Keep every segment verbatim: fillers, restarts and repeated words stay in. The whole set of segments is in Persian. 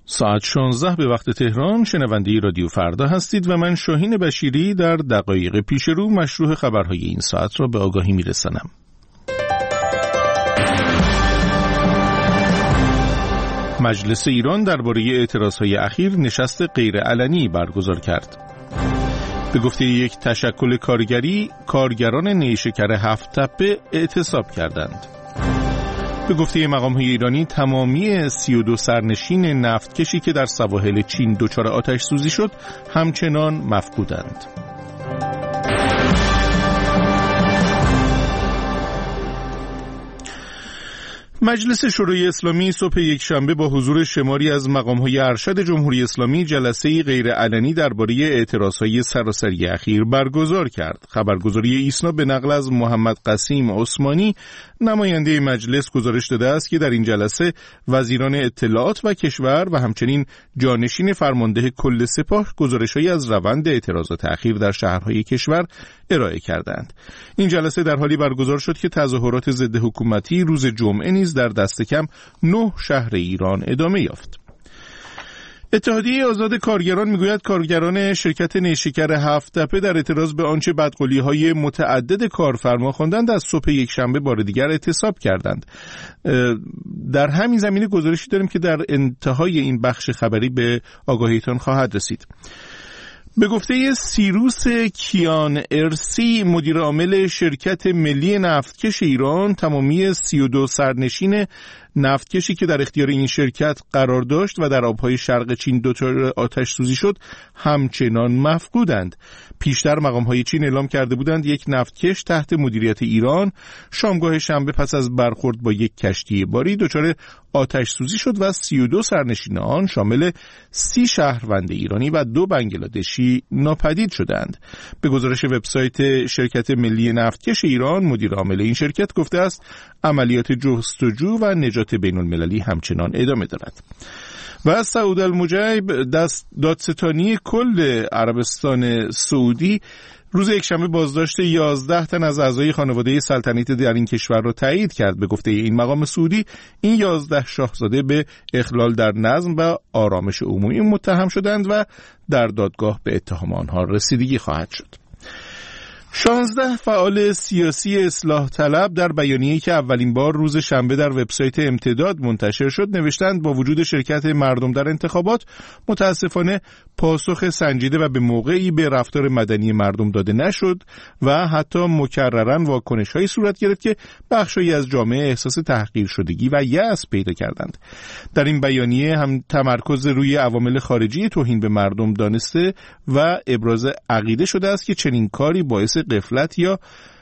ساعت شانزده به وقت تهران. شنونده رادیو فردا هستید و من شاهین بشیری در دقایق پیش رو مشروع خبرهای این ساعت را به آگاهی میرسانم. مجلس ایران درباره اعتراضهای اخیر نشست غیرعلنی برگزار کرد. به گفته یک تشکل کارگری، کارگران نیشکر هفت تپه اعتصاب کردند. به گفته مقام‌های ایرانی تمامی سی و دو سرنشین نفتکشی که در سواحل چین دچار آتش سوزی شد همچنان مفقودند. مجلس شورای اسلامی صبح یکشنبه با حضور شماری از مقام‌های ارشد جمهوری اسلامی جلسه‌ای غیرعلنی درباره اعتراضهای سراسری اخیر برگزار کرد. خبرگزاری ایسنا به نقل از محمد قسیم عثمانی نماینده مجلس گزارش داده است که در این جلسه وزیران اطلاعات و کشور و همچنین جانشین فرمانده کل سپاه گزارش‌هایی از روند اعتراضات اخیر در شهرهای کشور ارائه کردند. این جلسه در حالی برگزار شد که تظاهرات ضد حکومتی روز جمعه نیز در دست کم نه شهر ایران ادامه یافت. اتحادیه آزاد کارگران میگوید کارگران شرکت نیشکر هفت تپه در اعتراض به آنچه بدقولی‌های متعدد کارفرما خواندند از صبح یکشنبه بار دیگر اعتصاب کردند. در همین زمینه گزارشی داریم که در انتهای این بخش خبری به آگاهیتان خواهد رسید. به گفته سیروس کیان ارسی مدیر عامل شرکت ملی نفتکش ایران، تمامی سی و دو سرنشین نفتکشی که در اختیار این شرکت قرار داشت و در آبهای شرق چین دچار آتش سوزی شد همچنان مفقودند. پیشتر مقام‌های چین اعلام کرده بودند یک نفتکش تحت مدیریت ایران شامگاه شنبه پس از برخورد با یک کشتی باری دچار آتش سوزی شد و سی و دو سرنشین آن شامل سی شهروند ایرانی و دو بنگلادشی ناپدید شدند. به گزارش وبسایت شرکت ملی نفتکش ایران، مدیر عامل این شرکت گفته است عملیات جستجو و نجات بین المللی همچنان ادامه دارد. و از سعود المجیب دست دادستانی کل عربستان سعودی روز یکشنبه بازداشت یازده تن از اعضای خانواده سلطنتی در این کشور را تایید کرد. به گفته این مقام سعودی این یازده شاهزاده به اخلال در نظم و آرامش عمومی متهم شدند و در دادگاه به اتهام آنها رسیدگی خواهد شد. شانزده فعال سیاسی اصلاح طلب در بیانیه‌ای که اولین بار روز شنبه در وبسایت امتداد منتشر شد نوشتند با وجود شرکت مردم در انتخابات متاسفانه پاسخ سنجیده و به موقعی به رفتار مدنی مردم داده نشد و حتی مکرراً واکنش‌هایی صورت گرفت که بخشی از جامعه احساس تحقیر شدگی و یأس پیدا کردند. در این بیانیه هم تمرکز روی عوامل خارجی توهین به مردم دانسته و ابراز عقیده شده است که چنین کاری باعث غفلت یا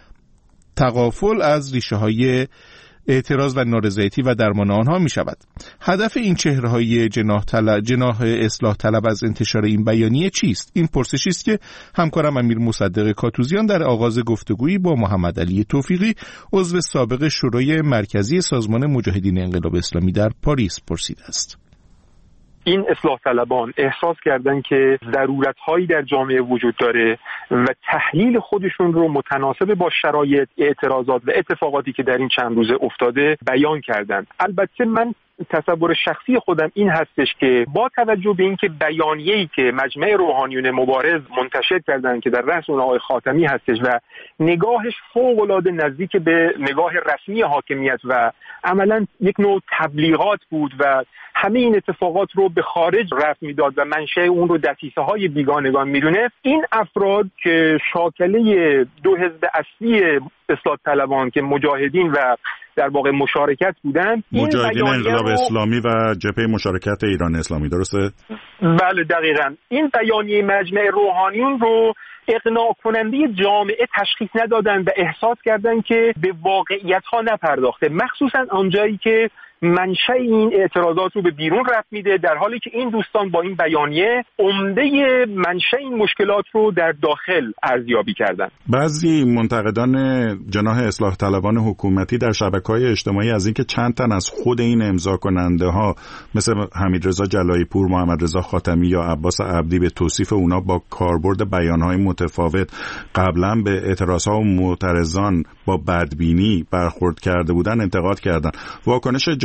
تغافل از ریشه‌های اعتراض و نارضایتی و درمان آنها می شود. هدف این چهره‌های جناح طلب، جناح اصلاح طلب از انتشار این بیانیه چیست؟ این پرسشی است که همکارم امیر مصدق کاتوزیان در آغاز گفتگویی با محمد علی توفیقی عضو سابق شورای مرکزی سازمان مجاهدین انقلاب اسلامی در پاریس پرسیده است. این اصلاح طلبان احساس کردن که ضرورت‌هایی در جامعه وجود داره و تحلیل خودشون رو متناسب با شرایط، اعتراضات و اتفاقاتی که در این چند روزه افتاده بیان کردن. البته من تصور شخصی خودم این هستش که با توجه به اینکه بیانیه‌ای که مجمع روحانیون مبارز منتشر کردن که در رأس اون آقای خاتمی هستش و نگاهش فوق‌العاده نزدیک به نگاه رسمی حاکمیت و عملاً یک نوع تبلیغات بود و همه این اتفاقات رو به خارج رفت میداد و منشأ اون رو دسیسه‌های بیگانگان میدونه. این افراد که شاکله دو حزب اصلی اصلاح طلبان که مجاهدین و در واقع مشارکت بودند، مجاهدین انقلاب رو... اسلامی و جبهه مشارکت ایران اسلامی، درسته؟ بله دقیقاً. این بیانیه مجمع روحانیون رو اقناع کننده جامعه تشخیص ندادن و احساس کردن که به واقعیت‌ها نپرداخته، مخصوصاً آنجایی که منشأ این اعتراضات رو به بیرون رفت میده، در حالی که این دوستان با این بیانیه عمده منشأ این مشکلات رو در داخل ارزیابی کردن. بعضی منتقدان جناح اصلاح طلبان حکومتی در شبکه‌های اجتماعی از اینکه چند تن از خود این امضا کننده ها مثل حمیدرضا جلایی پور، محمد رضا خاتمی یا عباس عبدی به توصیف اونا با کاربرد بیان‌های متفاوت قبلا به اعتراضها و معترضان با بدبینی برخورد کرده بودن انتقاد کردن. واکنش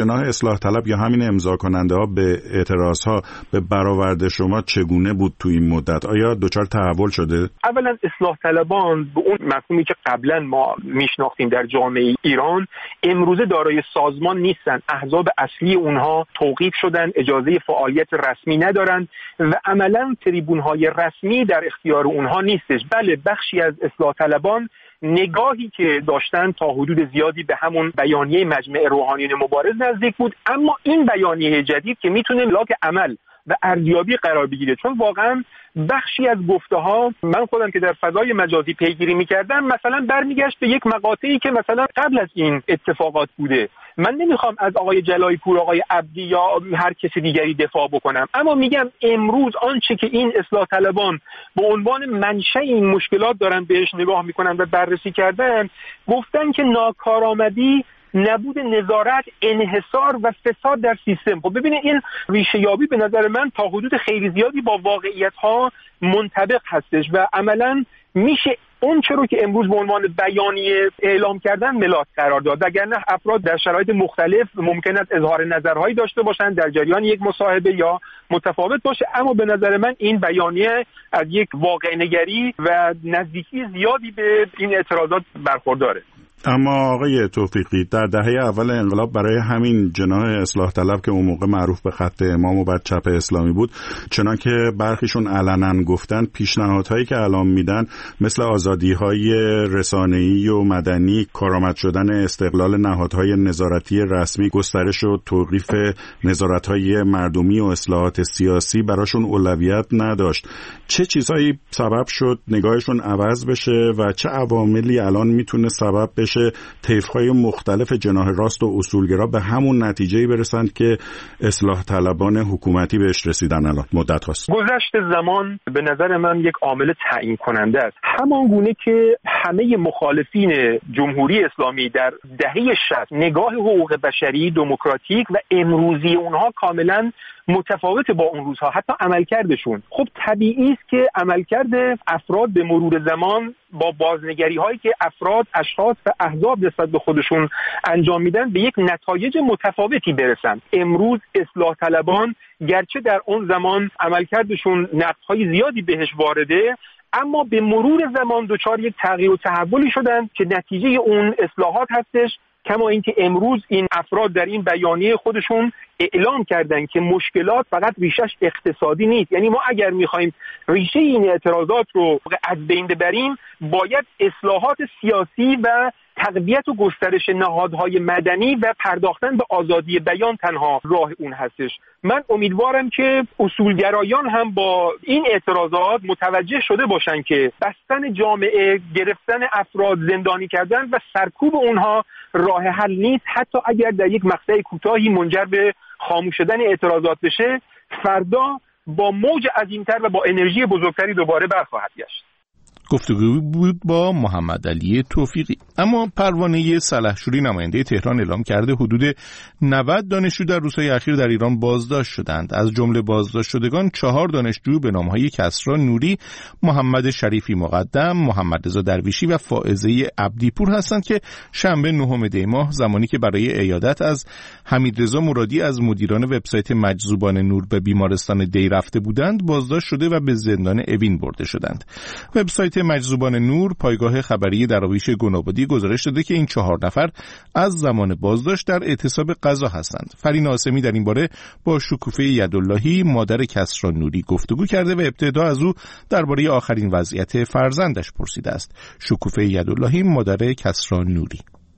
جناح اصلاح طلب یا همین امضا کننده ها به اعتراض ها به برآورد شما چگونه بود تو این مدت؟ آیا دچار تحول شده؟ اولا اصلاح طلبان به اون مفهومی که قبلا ما میشناختیم در جامعه ایران امروزه دارای سازمان نیستن. احزاب اصلی اونها توقیف شدن، اجازه فعالیت رسمی ندارن و عملا تریبون‌های رسمی در اختیار اونها نیستش. بله، بخشی از اصلاح طلبان نگاهی که داشتن تا حدود زیادی به همون بیانیه مجمع روحانیون مبارز نزدیک بود، اما این بیانیه جدید که میتونه لاک عمل و ارزیابی قرار بگیره، چون واقعا بخشی از گفته ها من خودم که در فضای مجازی پیگیری میکردم مثلا برمیگشت به یک مقاطعی که مثلا قبل از این اتفاقات بوده. من نمیخوام از آقای جلایی پور، آقای عبدی یا هر کسی دیگری دفاع بکنم، اما میگم امروز آنچه که این اصلاح طلبان به عنوان منشأ این مشکلات دارن بهش نگاه میکنن و بررسی کردن، گفتن که ناکارآمدی، نبود نظارت، انحصار و فساد در سیستم. خب ببینید این ریشه یابی به نظر من تا حدود خیلی زیادی با واقعیت ها منطبق هستش و عملاً میشه اون چرا که امروز به عنوان بیانیه اعلام کردن ملاک قرار داد، وگرنه افراد در شرایط مختلف ممکن است اظهار نظرهایی داشته باشند در جریان یک مصاحبه یا متفاوت باشه، اما به نظر من این بیانیه از یک واقع نگری و نزدیکی زیادی به این اعتراضات برخورداره. اما آقای توفیقی، در دهه اول انقلاب برای همین جناح اصلاح طلب که اون موقع معروف به خط امام و بعد چپ اسلامی بود، چنان که برخیشون علنا گفتن، پیشنهادهایی که الان میدن مثل آزادی‌های رسانه‌ای و مدنی، کارآمد شدن استقلال نهادهای نظارتی رسمی، گسترش و توقیف نظارت‌های مردمی و اصلاحات سیاسی براشون اولویت نداشت. چه چیزهایی سبب شد نگاهشون عوض بشه و چه عواملی الان میتونه سبب بشه طیف‌های مختلف جناح راست و اصولگرا به همون نتیجه‌ای برسند که اصلاح طلبان حکومتی بهش رسیدن الان مدت هاست؟ گذشت زمان به نظر من یک عامل تعیین کننده است. همان گونه که همه مخالفین جمهوری اسلامی در دهه شصت نگاه حقوق بشری، دموکراتیک و امروزی اونها کاملا متفاوت با اون روزها، حتی عملکردشون. خب طبیعی است که عملکرد افراد به مرور زمان با بازنگری هایی که افراد، اشخاص و احزاب نسبت به خودشون انجام میدن به یک نتایج متفاوتی برسن. امروز اصلاح طلبان گرچه در اون زمان عملکردشون نقدهای زیادی بهش وارده، اما به مرور زمان دچار یک تغییر و تحولی شدن که نتیجه اون اصلاحات هستش. کما اینکه امروز این افراد در این بیانیه خودشون اعلام کردن که مشکلات فقط ریشش اقتصادی نیست. یعنی ما اگر میخوایم ریشه این اعتراضات رو از بین ببریم، باید اصلاحات سیاسی و تقویت و گسترش نهادهای مدنی و پرداختن به آزادی بیان تنها راه اون هستش. من امیدوارم که اصولگرایان هم با این اعتراضات متوجه شده باشن که بستن جامعه، گرفتن افراد، زندانی کردن و سرکوب اونها راه حل نیست. حتی اگر در یک مقطع کوتاهی منجر به خاموش شدن اعتراضات بشه، فردا با موج عظیمتر و با انرژی بزرگتری دوباره برخواهد گشت. گفتگو بود با محمد علی توفیقی. اما پروانه سلحشوری نماینده تهران اعلام کرده حدود نود دانشجو در روزهای اخیر در ایران بازداشت شدند. از جمله بازداشت شدگان چهار دانشجو به نامهای کسری نوری، محمد شریفی مقدم، محمد رضا درویشی و فائزه عبدیپور هستند که شنبه نهم دی ماه زمانی که برای عیادت از حمیدرضا مرادی از مدیران وبسایت مجذوبان نور به بیمارستان دی رفته بودند بازداشت شده و به زندان اوین برده شدند. وبسایت مجذوبان نور پایگاه خبری دراویش گنابادی گزارش داده که این چهار نفر از زمان بازداشت در اعتصاب غذا هستند. فرین آسمی در این باره با شکوفه یداللهی مادر کسری نوری گفتگو کرده و ابتدا از او درباره آخرین وضعیت فرزندش پرسیده است. شکوفه یداللهی مادر کسری نوری: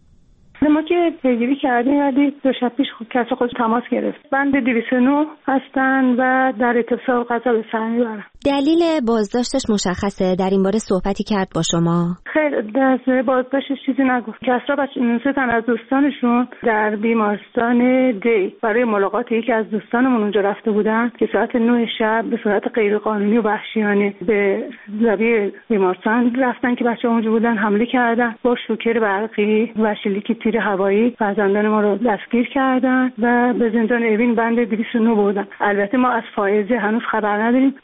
ما که پیگیری کردیم ولی دو شب پیش خود کس خود تماس گرفت. بند دویست و نه هستن و در اعتصاب غذا به سر میبرن. دلیل بازداشتش مشخصه؟ در این باره صحبتی کرد با شما؟ خیر، در بازداشتش چیزی نگفت. کسرا بچه تن از دوستانشون در بیمارستان دی برای ملاقات یکی از دوستانمون اونجا رفته بودن که ساعت نه شب به صورت غیرقانونی و وحشیانه به لبی بیمارستان رفتن که بچه‌ها اونجا بودن، حمله کردن با شوکر برقی و شلیک تیر هوایی فرزندان ما رو دستگیر کردن و به زندان اوین بند دویست و نه بردن. البته ما از فائزه هنوز خبر نداریم چون تا حالا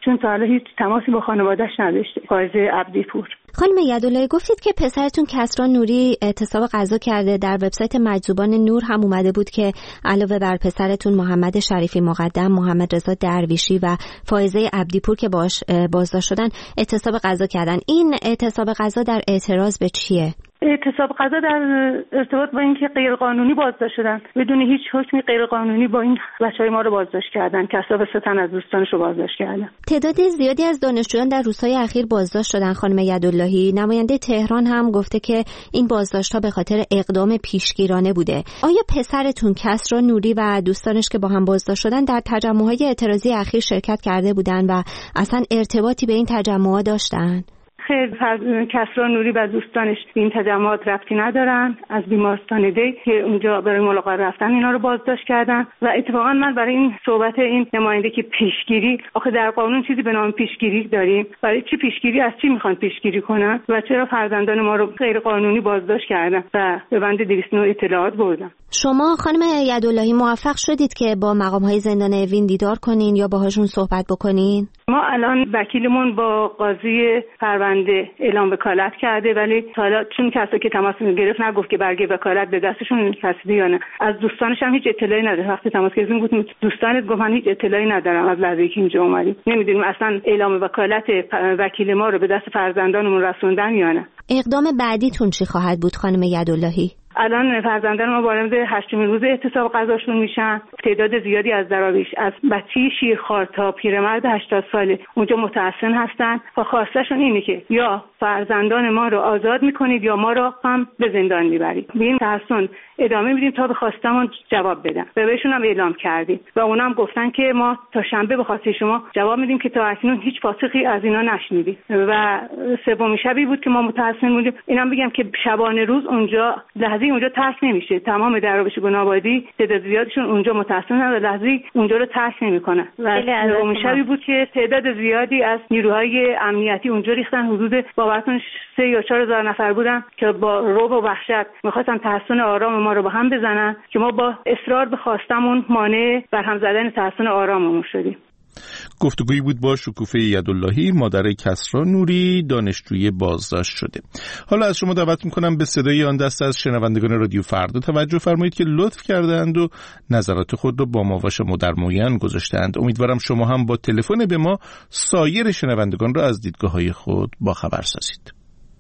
هیچ تماسی با خانواده‌اش نداشته. فائزه عبدیپور. خانم یداللهی گفتید که پسرتون کسری نوری اعتصاب غذا کرده. در وبسایت مجذوبان نور هم اومده بود که علاوه بر پسرتون محمد شریفی مقدم، محمد رضا درویشی و فائزه عبدیپور که باش بازداشت شدن اعتصاب غذا کردن. این اعتصاب غذا در اعتراض به چیه؟ اعتصاب غذا در ارتباط با اینکه غیرقانونی بازداشت شدن، بدون هیچ حکمی غیرقانونی با این بچهای ما رو بازداشت کردن. کسری سه تن از دوستانش رو بازداشت کردن. تعداد زیادی از دانشجویان در روزهای اخیر بازداشت شدن. خانم یداللهی، نماینده تهران هم گفته که این بازداشت‌ها به خاطر اقدام پیشگیرانه بوده. آیا پسرتون کسری نوری و دوستانش که با هم بازداشت شدن در تجمع‌های اعتراضی اخیر شرکت کرده بودن و اصلا ارتباطی به این تجمع‌ها داشتن؟ خیلی کسری نوری و دوستانش این تجمعات ربطی ندارن. از بیمارستان دی که اونجا برای ملاقات رفتن اینا رو بازداشت کردن و اتفاقا من برای این صحبت این نماینده که پیشگیری، آخه در قانون چیزی به نام پیشگیری داریم؟ برای چی پیشگیری؟ از چی میخوان پیشگیری کنن و چرا فرزندان ما رو غیر قانونی بازداشت کردن و به بند دویست و نه اطلاعات بردن؟ شما خانم یداللهی موفق شدید که با مقام‌های زندان اوین دیدار کنین یا باهاشون صحبت بکنین؟ ما الان وکیلمون با قاضی پرونده اعلام وکالت کرده، ولی حالا چون کسی که تماس گرفت نگفت که برگه وکالت به دستشون کسیده یا نه. از دوستانش هم هیچ اطلاعی نداره. وقتی تماس گرفتیم گفتم دوستانت گفتن هیچ اطلاعی ندارم از لحظه‌ای که اینجا اومدیم. نمیدونیم اصلا اعلام وکالت وکیل ما رو به دست فرزندانمون رسوندن یا نه. اقدام بعدیتون چی خواهد بود خانم یداللهی؟ الان فرزندان ما وارد هشتمین روز اعتصاب غذاشون میشن. تعداد زیادی از دراویش، از بچه شیرخوار تا پیرمرد هشتاد ساله اونجا متحصن هستن و خواستشون اینه که یا فرزندان ما رو آزاد میکنید یا ما رو هم به زندان میبرید. به این تحصن ادامه میدیم تا به خواستمون جواب بدن و بهشون هم اعلام کردیم و اونا هم گفتن که ما تا شنبه به خواسته شما جواب میدیم که تا اکنون هیچ پاسخی از اینا نشنیدیم. و سومین شبی بود که ما متحصن بودیم. اینم بگم که شبانه روز اونجا لحظه اونجا ترک نمیشه. تمام دراویش گنابادی تعداد زیادشون اونجا متأسفانه و لحظه اونجا رو ترک نمیکنن. و اون شبی بود که تعداد زیادی از نیروهای امنیتی اونجا ریختن. حدود باورتون سه یا چهار هزار نفر بودن که با رعب و وحشت میخواستن تحصن آرام ما رو با هم بزنن که ما با اصرار به خواستمون مانع بر هم زدن تحصن آراممون شدیم. گفتگویی بود با شکوفه یداللهی، مادر کسری نوری، دانشجوی بازداشت شده. حالا از شما دعوت میکنم به صدای آن دست از شنوندگان رادیو فردا توجه فرمایید که لطف کردند و نظرات خود را با ما و شما در میان گذاشتند. امیدوارم شما هم با تلفن به ما سایر شنوندگان را از دیدگاه‌های خود با خبر سازید.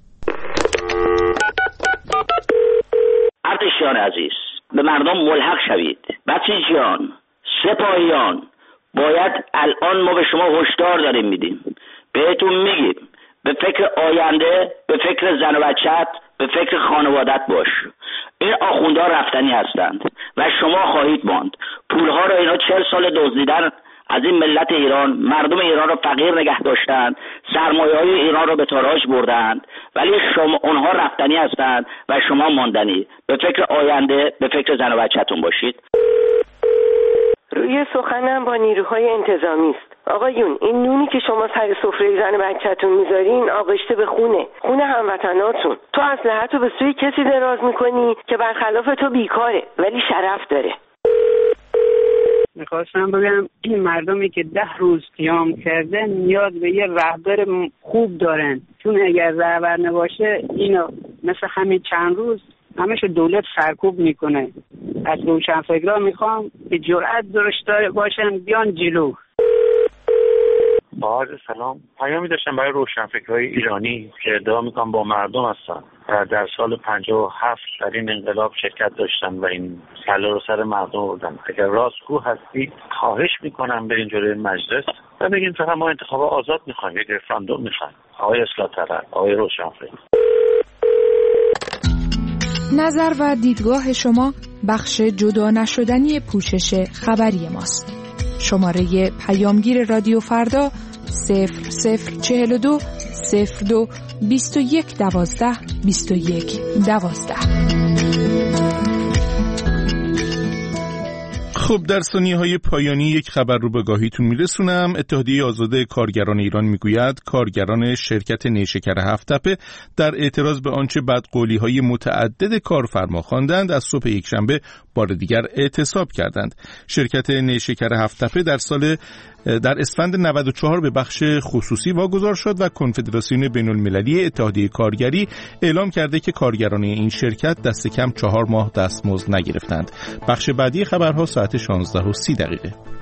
ارتشیان عزیز، به مردم ملحق شوید. بسیجیان، سپاهیان، باید الان ما به شما هشدار داریم میدیم، بهتون میگیم به فکر آینده، به فکر زن و بچت، به فکر خانوادت باش. این آخوندها رفتنی هستند و شما خواهید ماند. پولها رو اینا چهل سال دزدیدن از این ملت ایران، مردم ایران رو فقیر نگه داشتند، سرمایه‌های ایران رو به تاراج بردند، ولی شما اونها رفتنی هستند و شما ماندنی. به فکر آینده، به فکر زن و بچه‌تون باشید. روی سخنم با نیروهای انتظامی است. آقایون، این نونی که شما سر سفره زن بچه‌تون میذارین آغشته به خونه خونه هموطناتون. تو اسلحه‌تو به سوی کسی دراز میکنی که برخلاف تو بیکاره ولی شرف داره. میخواستم بگم این مردمی که ده روز قیام کردن نیاز به یه رهبر خوب دارن، چون اگر رهبر نباشه اینو مثل همین چند روز همش دولت سرکوب میکنه. از روشنفکرها میخوام به جرأت داشته باشن بیان جلو. با عرض سلام، پیامی داشتم برای روشنفکرهای ایرانی که ادعا میکنم با مردم هستن و در سال پنجاه و هفت در این انقلاب شرکت داشتن و این سلا رو سر مردم بردن. اگر راستگو هستید خواهش میکنم برین جلوی مجلس و بگین فقط ما انتخاب آزاد میخوایم، یک رفراندوم میخوایم. آقای اصلاح طلب، آقای روشنفکر. نظر و دیدگاه شما بخش جدا نشدنی پوشش خبری ماست. شماره پیامگیر رادیو فردا صفر صفر چهل و دو صفر دو بیست و یک دوازده بیست و یک دوازده. خب در ثانیه‌های پایانی یک خبر رو به گاهیتون میرسونم. اتحادیه آزاده کارگران ایران میگوید کارگران شرکت نیشکر هفت‌تپه در اعتراض به آنچه بدقولی‌های متعدد کارفرما خواندند از صبح یکشنبه بار دیگر اعتصاب کردند. شرکت نیشکر هفت‌تپه در سال در اسفند نود و چهار به بخش خصوصی واگذار شد و کنفدراسیون بین‌المللی اتحادیه کارگری اعلام کرده که کارگران این شرکت دست کم چهار ماه دستمزد نگرفتند. بخش بعدی خبرها ساعت شانزده و سی دقیقه.